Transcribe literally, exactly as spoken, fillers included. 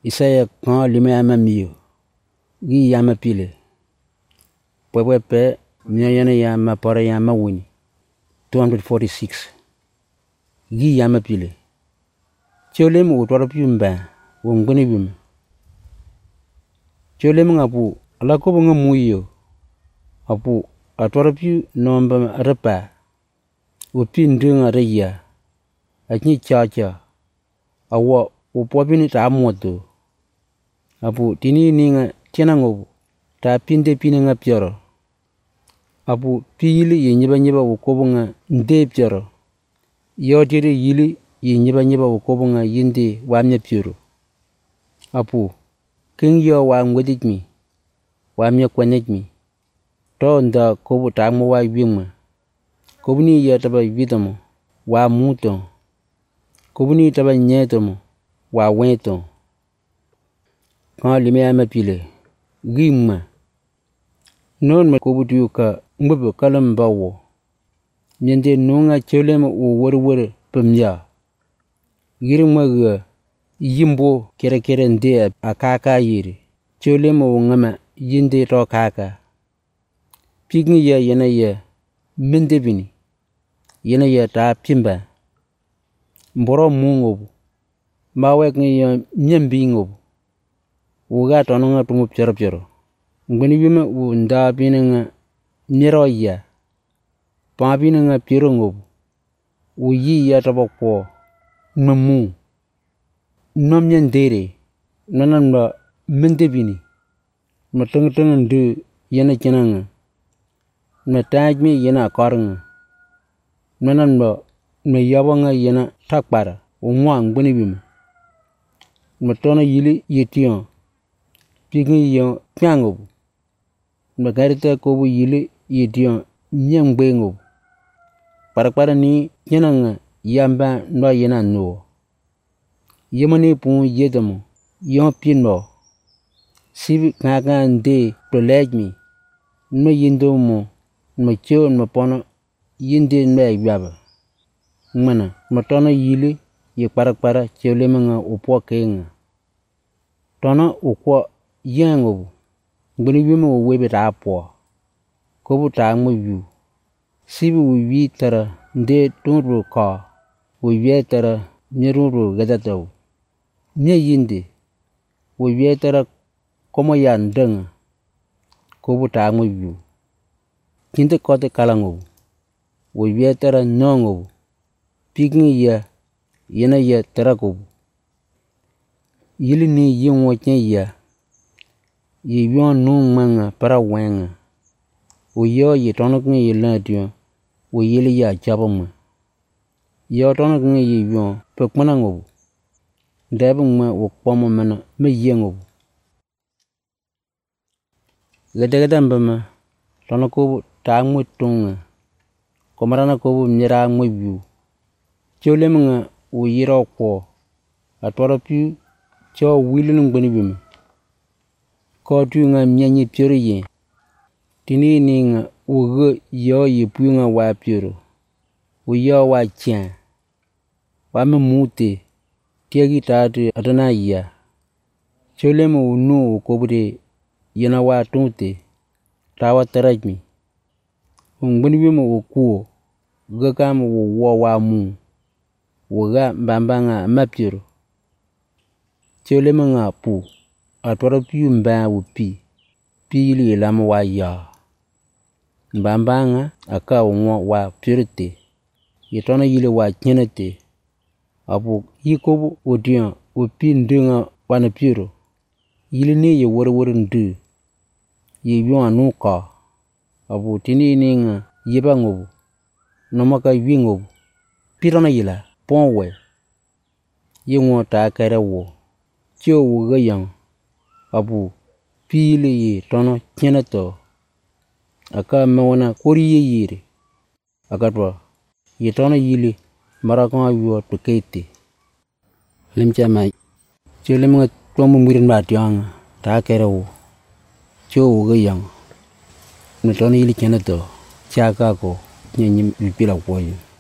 Isaya kan lime ama miyo gi yama pile pwepwe pe miyo yana yama pora yama wini two forty-six gi yama pile cholem u twara pyumba wo ngwini bim cholem ngapu ala ko nga muyo apu atwara pyu nomba arapa u pindunga reya akni chacha awa upopini ta moto apu tini ninga tena ngobu ta pinde pine nga pyoro apu pili ye nyiba nyiba ukobo nga nde pyoro yotire yili ye nyiba nyiba ukobo nga yinde wamnya pyoro apu king yo wa ngwedikmi wamnya kwanekmi to nda kobu ta mo wa wimma kobuni ya taba vidamo wa muto kobuni taba nyetomo wa weto kan lime ama pile gimma non ma kobutu ka ngbe kalam bawo nyende nunga cholem u worwor pemya girma ga yimbo kere kere nde akaka yiri cholem u ngama yinde to kaka pigni ya yana ya mende bini yana ya ta pimba mboro mungobu mawek ni ya nyambi ngobu uga tono nga tumu pyoro pyoro ngweni wime u nda bini nga nero ya pa bini nga pyoro ngobu u yi ya tabo kwa namu nom nyandere nanan ba mende bini matang tang ndu yana kina nga na tajmi yana kar nga nanan ba na yaba nga yana takpara u mwa ngweni wime matona yili yetiyon pigni yo pyangobu magarita kobu yili yetiyon nyangbe ngobu parapara ni nyenanga yamba no yena no yemani pu yedamo yon pinno sibi kaka nde prolejmi no yindo mo no cho no pono yinde me yaba mana matona yili ye parapara cholemanga upo kenga tono ukwa yangobu ngini wime wo webe ta po kobu ta ngmu sibi wi tara nde tunru ka wi tara nyeruru gadataw nye yinde wi tara komo ya ndanga kobu ta ngmu kinte kote kalango wi tara nongo pigni ya yana ya tara kobu yili ni yin wachen ya ye yon nung manga para wenga o yo ye tono kne ye ladiyo o yili ya chabama yo tono kne ye yon pe kmana ngobu ndabu ma o kpomo mana me ye ngobu gada gada mbama tono kobu ta ngmu tunga komarana kobu mnyera ngmu yu cholem nga o yiro ko atwara pyu cho wilin ngbani bim ko tu nga mnyanyi pyoro ye tini ni nga uga yo ye pu nga wa pyoro u yo wa chen wa me mute tiagi tatu adana ya cholem u nu ko bude yana wa tunte tawa tarajmi ngbani bim u ku ga kam u wo wa mu uga mbambanga mapyoro cholem nga pu atwara pyu mba upi pili lam wa ya mbambanga aka unwa wa purite yitona yile wa kyenete apu yikobu odiyan upi ndunga wana pyuro yili ni ye wor wor ndu ye yon anuka apu tini ni nga yeba ngobu nomaka wingobu pirana yila ponwe yengwa ta kare wo cho wuga yang apu pili ye tono kyeneto aka mewana kori ye yiri akatwa ye tono yili maraka yo to kete limcha mai chelem nga tomo murin ba tiang ta kare wo cho wuga yang no tono yili kyeneto chaka ko nyenyim pila ko